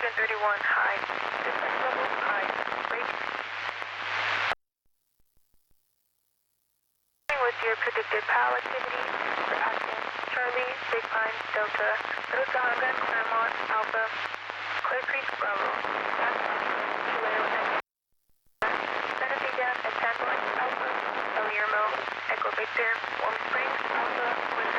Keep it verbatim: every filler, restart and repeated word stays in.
Falcon thirty-one, high. Dispatch level, high. Break. With your predicted PAL activity for Atkins, Charlie, Big Pine, Delta, Little Sahanga, Claremont, Alpha, Clear Creek, Bravo, Gas Mountain, Chileo, and Santa Fe Gas, and Sandpoint, Alpha, El Yermo, Echo Victor, Warm Springs, Alpha, Wind